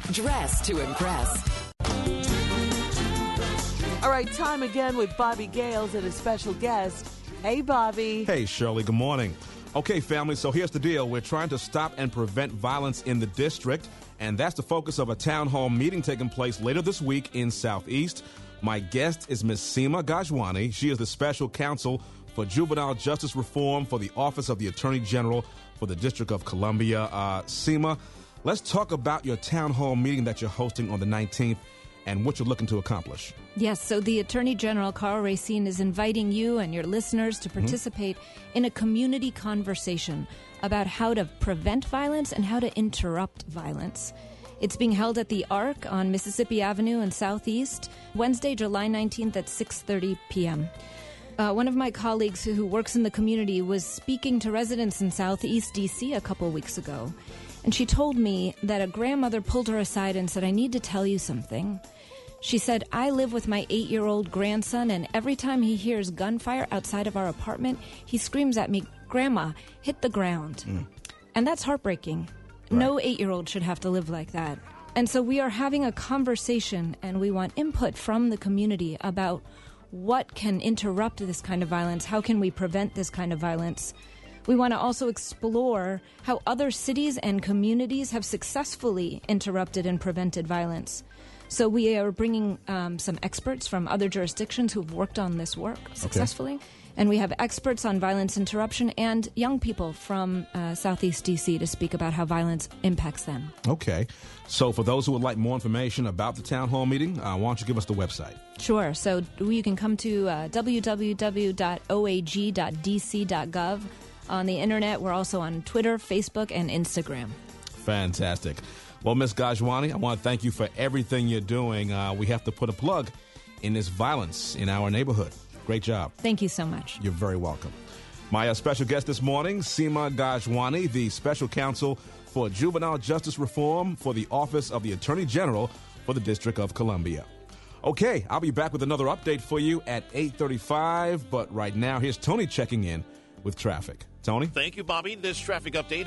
Dress to impress. All right, time again with Bobby Gales and a special guest. Hey, Bobby. Hey, Shirley. Good morning. Okay, family, so here's the deal. We're trying to stop and prevent violence in the district, and that's the focus of a town hall meeting taking place later this week in Southeast. My guest is Ms. Seema Gajwani. She is the special counsel for juvenile justice reform for the Office of the Attorney General for the District of Columbia. Seema, let's talk about your town hall meeting that you're hosting on the 19th and what you're looking to accomplish. Yes, so the Attorney General, Karl Racine, is inviting you and your listeners to participate in a community conversation about how to prevent violence and how to interrupt violence. It's being held at the Arc on Mississippi Avenue in Southeast, Wednesday, July 19th at 6:30 p.m. One of my colleagues who works in the community was speaking to residents in Southeast D.C. a couple weeks ago, and she told me that a grandmother pulled her aside and said, "I need to tell you something." She said, "I live with my 8-year-old grandson, and every time he hears gunfire outside of our apartment, he screams at me, 'Grandma, hit the ground.'" And that's heartbreaking. Right. No 8-year-old should have to live like that. And so we are having a conversation, and we want input from the community about what can interrupt this kind of violence, how can we prevent this kind of violence. We want to also explore how other cities and communities have successfully interrupted and prevented violence. So we are bringing some experts from other jurisdictions who've worked on this work successfully. Okay. And we have experts on violence interruption and young people from Southeast D.C. to speak about how violence impacts them. Okay. So for those who would like more information about the town hall meeting, why don't you give us the website? Sure. So you can come to www.oag.dc.gov. On the internet, we're also on Twitter, Facebook, and Instagram. Fantastic. Well, Ms. Gajwani, I want to thank you for everything you're doing. We have to put a plug in this violence in our neighborhood. Great job. Thank you so much. You're very welcome. My special guest this morning, Seema Gajwani, the special counsel for juvenile justice reform for the Office of the Attorney General for the District of Columbia. Okay, I'll be back with another update for you at 8:35, but right now, here's Tony checking in with traffic. Tony? Thank you, Bobby. This traffic update